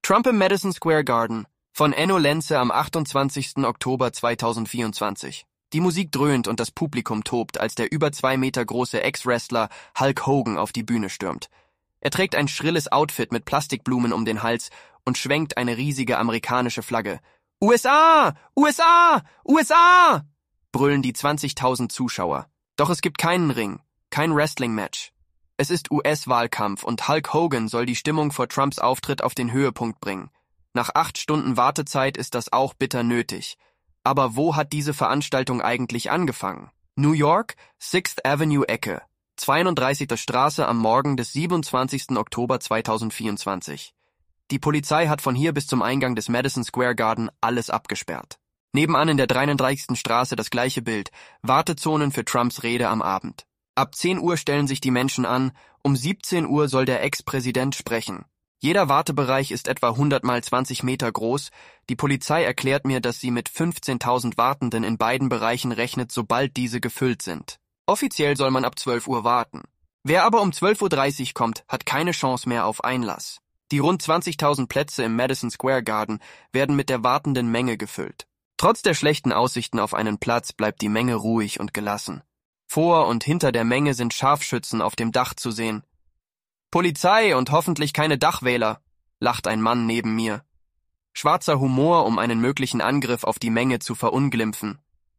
Trump im Madison Square Garden von Enno Lenze am 28. Oktober 2024. Die Musik dröhnt und das Publikum tobt, als der über 2 Meter große Ex-Wrestler Hulk Hogan auf die Bühne stürmt. Er trägt ein schrilles Outfit mit Plastikblumen um den Hals und schwenkt eine riesige amerikanische Flagge. USA! USA! USA! Brüllen die 20.000 Zuschauer. Doch es gibt keinen Ring, kein Wrestling-Match. Es ist US-Wahlkampf und Hulk Hogan soll die Stimmung vor Trumps Auftritt auf den Höhepunkt bringen. Nach 8 Stunden Wartezeit ist das auch bitter nötig. Aber wo hat diese Veranstaltung eigentlich angefangen? New York, 6th Avenue Ecke, 32. Straße am Morgen des 27. Oktober 2024. Die Polizei hat von hier bis zum Eingang des Madison Square Garden alles abgesperrt. Nebenan in der 33. Straße das gleiche Bild, Wartezonen für Trumps Rede am Abend. Ab 10 Uhr stellen sich die Menschen an, um 17 Uhr soll der Ex-Präsident sprechen. Jeder Wartebereich ist etwa 100 mal 20 Meter groß. Die Polizei erklärt mir, dass sie mit 15.000 Wartenden in beiden Bereichen rechnet, sobald diese gefüllt sind. Offiziell soll man ab 12 Uhr warten. Wer aber um 12.30 Uhr kommt, hat keine Chance mehr auf Einlass. Die rund 20.000 Plätze im Madison Square Garden werden mit der wartenden Menge gefüllt. Trotz der schlechten Aussichten auf einen Platz bleibt die Menge ruhig und gelassen. Vor und hinter der Menge sind Scharfschützen auf dem Dach zu sehen. Polizei und hoffentlich keine Dachwähler, lacht ein Mann neben mir. Schwarzer Humor, um einen möglichen Angriff auf die Menge zu verunglimpfen.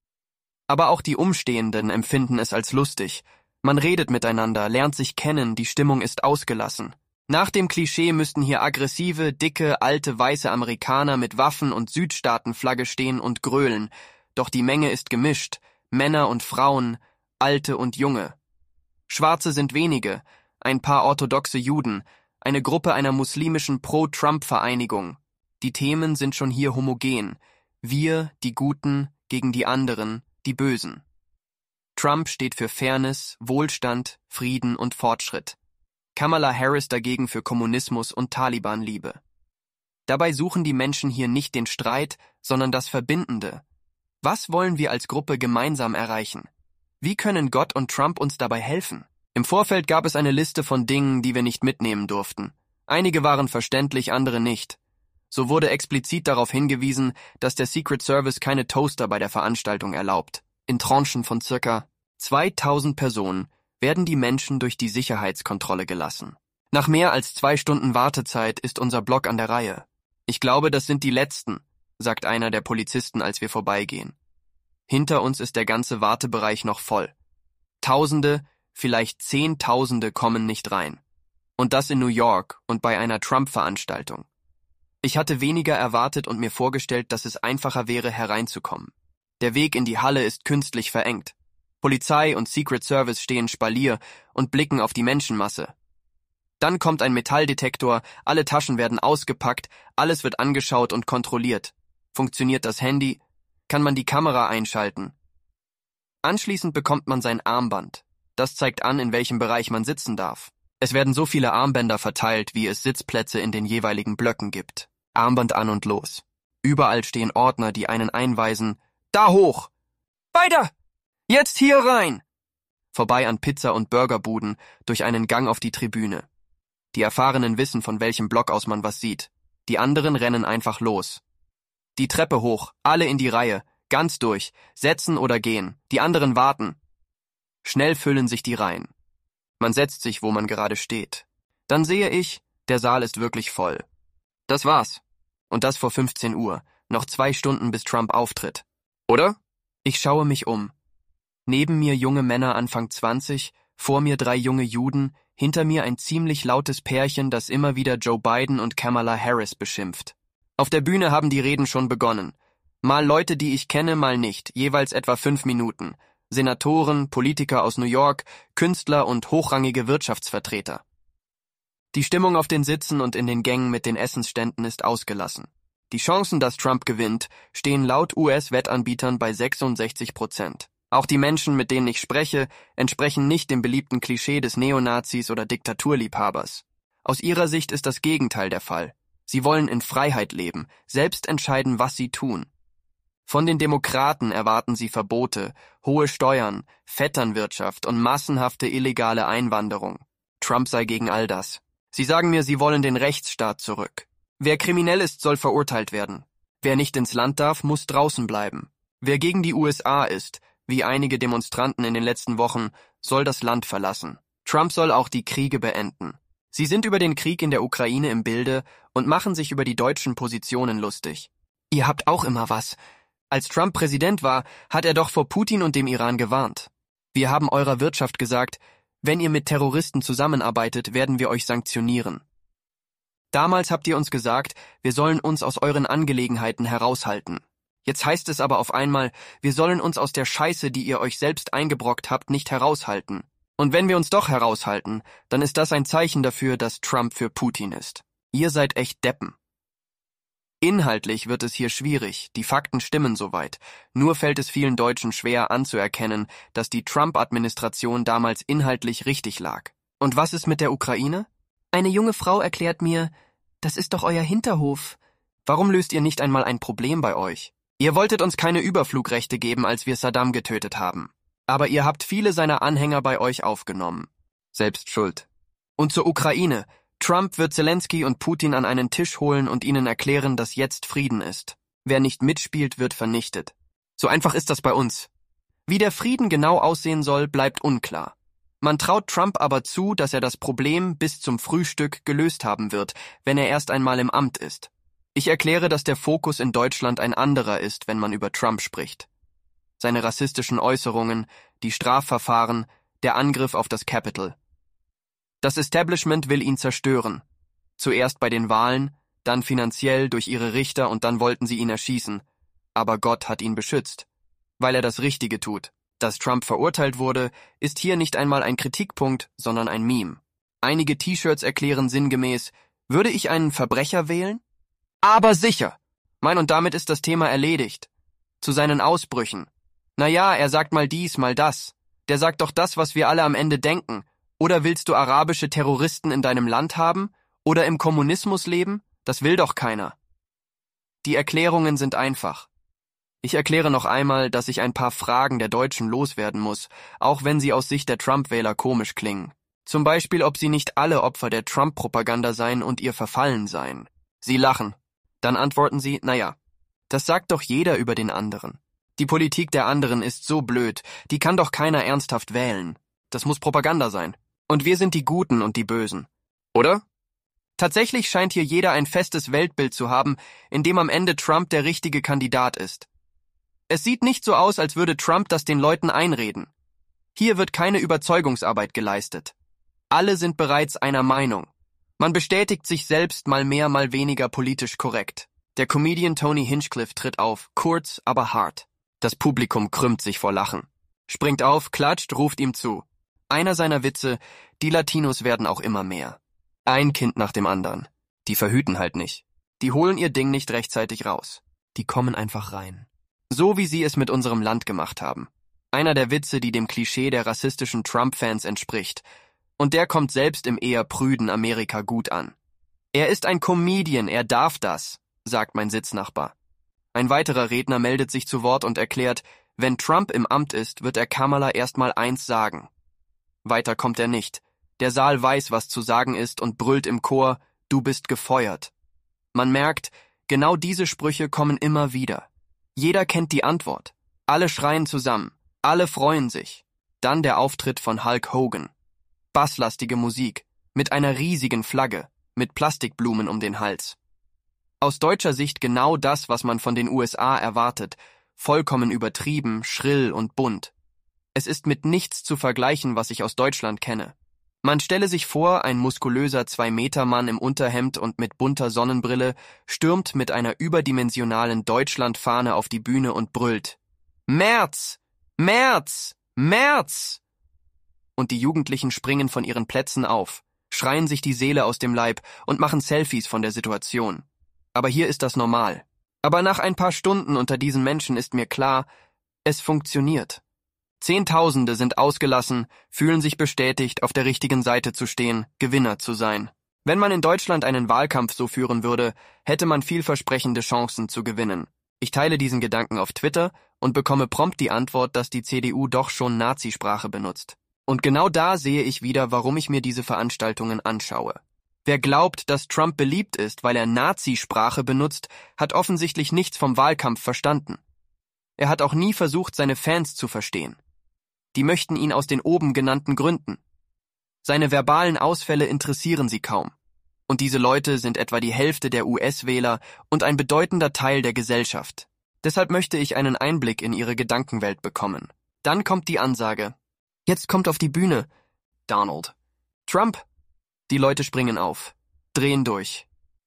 Aber auch die Umstehenden empfinden es als lustig. Man redet miteinander, lernt sich kennen, die Stimmung ist ausgelassen. Nach dem Klischee müssten hier aggressive, dicke, alte, weiße Amerikaner mit Waffen und Südstaatenflagge stehen und grölen. Doch die Menge ist gemischt, Männer und Frauen, Alte und Junge. Schwarze sind wenige, ein paar orthodoxe Juden, eine Gruppe einer muslimischen Pro-Trump-Vereinigung. Die Themen sind schon hier homogen. Wir, die Guten, gegen die anderen, die Bösen. Trump steht für Fairness, Wohlstand, Frieden und Fortschritt. Kamala Harris dagegen für Kommunismus und Taliban-Liebe. Dabei suchen die Menschen hier nicht den Streit, sondern das Verbindende. Was wollen wir als Gruppe gemeinsam erreichen? Wie können Gott und Trump uns dabei helfen? Im Vorfeld gab es eine Liste von Dingen, die wir nicht mitnehmen durften. Einige waren verständlich, andere nicht. So wurde explizit darauf hingewiesen, dass der Secret Service keine Toaster bei der Veranstaltung erlaubt. In Tranchen von circa 2000 Personen werden die Menschen durch die Sicherheitskontrolle gelassen. Nach mehr als 2 Stunden Wartezeit ist unser Block an der Reihe. Ich glaube, das sind die letzten, sagt einer der Polizisten, als wir vorbeigehen. Hinter uns ist der ganze Wartebereich noch voll. Tausende, vielleicht Zehntausende kommen nicht rein. Und das in New York und bei einer Trump-Veranstaltung. Ich hatte weniger erwartet und mir vorgestellt, dass es einfacher wäre, hereinzukommen. Der Weg in die Halle ist künstlich verengt. Polizei und Secret Service stehen Spalier und blicken auf die Menschenmasse. Dann kommt ein Metalldetektor, alle Taschen werden ausgepackt, alles wird angeschaut und kontrolliert. Funktioniert das Handy? Kann man die Kamera einschalten? Anschließend bekommt man sein Armband. Das zeigt an, in welchem Bereich man sitzen darf. Es werden so viele Armbänder verteilt, wie es Sitzplätze in den jeweiligen Blöcken gibt. Armband an und los. Überall stehen Ordner, die einen einweisen. Da hoch! Weiter! Jetzt hier rein! Vorbei an Pizza- und Burgerbuden, durch einen Gang auf die Tribüne. Die Erfahrenen wissen, von welchem Block aus man was sieht. Die anderen rennen einfach los. Die Treppe hoch, alle in die Reihe, ganz durch, setzen oder gehen, die anderen warten. Schnell füllen sich die Reihen. Man setzt sich, wo man gerade steht. Dann sehe ich, der Saal ist wirklich voll. Das war's. Und das vor 15 Uhr, noch 2 Stunden bis Trump auftritt. Oder? Ich schaue mich um. Neben mir junge Männer Anfang 20, vor mir 3 junge Juden, hinter mir ein ziemlich lautes Pärchen, das immer wieder Joe Biden und Kamala Harris beschimpft. Auf der Bühne haben die Reden schon begonnen. Mal Leute, die ich kenne, mal nicht, jeweils etwa 5 Minuten. Senatoren, Politiker aus New York, Künstler und hochrangige Wirtschaftsvertreter. Die Stimmung auf den Sitzen und in den Gängen mit den Essensständen ist ausgelassen. Die Chancen, dass Trump gewinnt, stehen laut US-Wettanbietern bei 66%. Auch die Menschen, mit denen ich spreche, entsprechen nicht dem beliebten Klischee des Neonazis oder Diktaturliebhabers. Aus ihrer Sicht ist das Gegenteil der Fall. Sie wollen in Freiheit leben, selbst entscheiden, was sie tun. Von den Demokraten erwarten sie Verbote, hohe Steuern, Vetternwirtschaft und massenhafte illegale Einwanderung. Trump sei gegen all das. Sie sagen mir, sie wollen den Rechtsstaat zurück. Wer kriminell ist, soll verurteilt werden. Wer nicht ins Land darf, muss draußen bleiben. Wer gegen die USA ist, wie einige Demonstranten in den letzten Wochen, soll das Land verlassen. Trump soll auch die Kriege beenden. Sie sind über den Krieg in der Ukraine im Bilde und machen sich über die deutschen Positionen lustig. Ihr habt auch immer was. Als Trump Präsident war, hat er doch vor Putin und dem Iran gewarnt. Wir haben eurer Wirtschaft gesagt, wenn ihr mit Terroristen zusammenarbeitet, werden wir euch sanktionieren. Damals habt ihr uns gesagt, wir sollen uns aus euren Angelegenheiten heraushalten. Jetzt heißt es aber auf einmal, wir sollen uns aus der Scheiße, die ihr euch selbst eingebrockt habt, nicht heraushalten. Und wenn wir uns doch heraushalten, dann ist das ein Zeichen dafür, dass Trump für Putin ist. Ihr seid echt Deppen. Inhaltlich wird es hier schwierig, die Fakten stimmen soweit. Nur fällt es vielen Deutschen schwer anzuerkennen, dass die Trump-Administration damals inhaltlich richtig lag. Und was ist mit der Ukraine? Eine junge Frau erklärt mir, das ist doch euer Hinterhof. Warum löst ihr nicht einmal ein Problem bei euch? Ihr wolltet uns keine Überflugrechte geben, als wir Saddam getötet haben. Aber ihr habt viele seiner Anhänger bei euch aufgenommen. Selbst schuld. Und zur Ukraine. Trump wird Zelensky und Putin an einen Tisch holen und ihnen erklären, dass jetzt Frieden ist. Wer nicht mitspielt, wird vernichtet. So einfach ist das bei uns. Wie der Frieden genau aussehen soll, bleibt unklar. Man traut Trump aber zu, dass er das Problem bis zum Frühstück gelöst haben wird, wenn er erst einmal im Amt ist. Ich erkläre, dass der Fokus in Deutschland ein anderer ist, wenn man über Trump spricht. Seine rassistischen Äußerungen, die Strafverfahren, der Angriff auf das Capitol. Das Establishment will ihn zerstören. Zuerst bei den Wahlen, dann finanziell durch ihre Richter und dann wollten sie ihn erschießen. Aber Gott hat ihn beschützt, weil er das Richtige tut. Dass Trump verurteilt wurde, ist hier nicht einmal ein Kritikpunkt, sondern ein Meme. Einige T-Shirts erklären sinngemäß, würde ich einen Verbrecher wählen? Aber sicher! Und damit ist das Thema erledigt. Zu seinen Ausbrüchen. Naja, er sagt mal dies, mal das. Der sagt doch das, was wir alle am Ende denken. Oder willst du arabische Terroristen in deinem Land haben? Oder im Kommunismus leben? Das will doch keiner. Die Erklärungen sind einfach. Ich erkläre noch einmal, dass ich ein paar Fragen der Deutschen loswerden muss, auch wenn sie aus Sicht der Trump-Wähler komisch klingen. Zum Beispiel, ob sie nicht alle Opfer der Trump-Propaganda seien und ihr verfallen seien. Sie lachen. Dann antworten sie, naja, das sagt doch jeder über den anderen. Die Politik der anderen ist so blöd, die kann doch keiner ernsthaft wählen. Das muss Propaganda sein. Und wir sind die Guten und die Bösen. Oder? Tatsächlich scheint hier jeder ein festes Weltbild zu haben, in dem am Ende Trump der richtige Kandidat ist. Es sieht nicht so aus, als würde Trump das den Leuten einreden. Hier wird keine Überzeugungsarbeit geleistet. Alle sind bereits einer Meinung. Man bestätigt sich selbst mal mehr, mal weniger politisch korrekt. Der Comedian Tony Hinchcliffe tritt auf, kurz, aber hart. Das Publikum krümmt sich vor Lachen. Springt auf, klatscht, ruft ihm zu. Einer seiner Witze, die Latinos werden auch immer mehr. Ein Kind nach dem anderen. Die verhüten halt nicht. Die holen ihr Ding nicht rechtzeitig raus. Die kommen einfach rein. So wie sie es mit unserem Land gemacht haben. Einer der Witze, die dem Klischee der rassistischen Trump-Fans entspricht. Und der kommt selbst im eher prüden Amerika gut an. Er ist ein Comedian, er darf das, sagt mein Sitznachbar. Ein weiterer Redner meldet sich zu Wort und erklärt, wenn Trump im Amt ist, wird er Kamala erstmal eins sagen. Weiter kommt er nicht. Der Saal weiß, was zu sagen ist und brüllt im Chor, du bist gefeuert. Man merkt, genau diese Sprüche kommen immer wieder. Jeder kennt die Antwort. Alle schreien zusammen. Alle freuen sich. Dann der Auftritt von Hulk Hogan. Basslastige Musik. Mit einer riesigen Flagge. Mit Plastikblumen um den Hals. Aus deutscher Sicht genau das, was man von den USA erwartet. Vollkommen übertrieben, schrill und bunt. Es ist mit nichts zu vergleichen, was ich aus Deutschland kenne. Man stelle sich vor, ein muskulöser 2-Meter-Mann im Unterhemd und mit bunter Sonnenbrille stürmt mit einer überdimensionalen Deutschlandfahne auf die Bühne und brüllt: März! März! März! Und die Jugendlichen springen von ihren Plätzen auf, schreien sich die Seele aus dem Leib und machen Selfies von der Situation. Aber hier ist das normal. Aber nach ein paar Stunden unter diesen Menschen ist mir klar, es funktioniert. Zehntausende sind ausgelassen, fühlen sich bestätigt, auf der richtigen Seite zu stehen, Gewinner zu sein. Wenn man in Deutschland einen Wahlkampf so führen würde, hätte man vielversprechende Chancen zu gewinnen. Ich teile diesen Gedanken auf Twitter und bekomme prompt die Antwort, dass die CDU doch schon Nazisprache benutzt. Und genau da sehe ich wieder, warum ich mir diese Veranstaltungen anschaue. Wer glaubt, dass Trump beliebt ist, weil er Nazisprache benutzt, hat offensichtlich nichts vom Wahlkampf verstanden. Er hat auch nie versucht, seine Fans zu verstehen. Die möchten ihn aus den oben genannten Gründen. Seine verbalen Ausfälle interessieren sie kaum. Und diese Leute sind etwa die Hälfte der US-Wähler und ein bedeutender Teil der Gesellschaft. Deshalb möchte ich einen Einblick in ihre Gedankenwelt bekommen. Dann kommt die Ansage. Jetzt kommt auf die Bühne Donald Trump. Die Leute springen auf, drehen durch.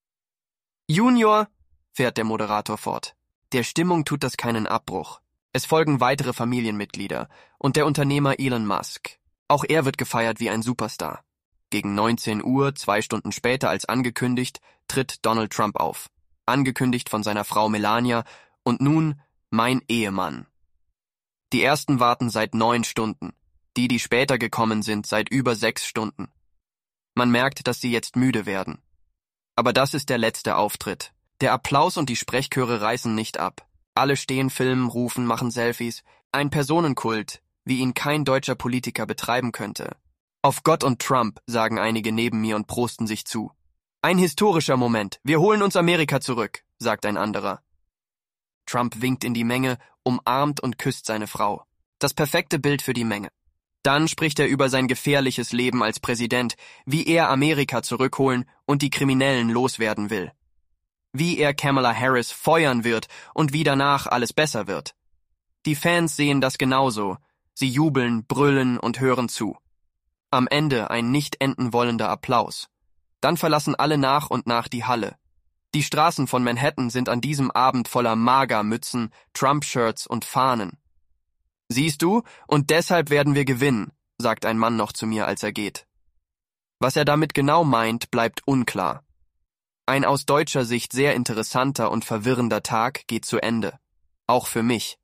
Junior, fährt der Moderator fort. Der Stimmung tut das keinen Abbruch. Es folgen weitere Familienmitglieder und der Unternehmer Elon Musk. Auch er wird gefeiert wie ein Superstar. Gegen 19 Uhr, 2 Stunden später als angekündigt, tritt Donald Trump auf. Angekündigt von seiner Frau Melania und nun mein Ehemann. Die ersten warten seit 9 Stunden. Die später gekommen sind, seit über 6 Stunden. Man merkt, dass sie jetzt müde werden. Aber das ist der letzte Auftritt. Der Applaus und die Sprechchöre reißen nicht ab. Alle stehen, filmen, rufen, machen Selfies. Ein Personenkult, wie ihn kein deutscher Politiker betreiben könnte. Auf Gott und Trump, sagen einige neben mir und prosten sich zu. Ein historischer Moment. Wir holen uns Amerika zurück, sagt ein anderer. Trump winkt in die Menge, umarmt und küsst seine Frau. Das perfekte Bild für die Menge. Dann spricht er über sein gefährliches Leben als Präsident, wie er Amerika zurückholen und die Kriminellen loswerden will. Wie er Kamala Harris feuern wird und wie danach alles besser wird. Die Fans sehen das genauso. Sie jubeln, brüllen und hören zu. Am Ende ein nicht enden wollender Applaus. Dann verlassen alle nach und nach die Halle. Die Straßen von Manhattan sind an diesem Abend voller MAGA-Mützen, Trump-Shirts und Fahnen. Siehst du, und deshalb werden wir gewinnen, sagt ein Mann noch zu mir, als er geht. Was er damit genau meint, bleibt unklar. Ein aus deutscher Sicht sehr interessanter und verwirrender Tag geht zu Ende. Auch für mich.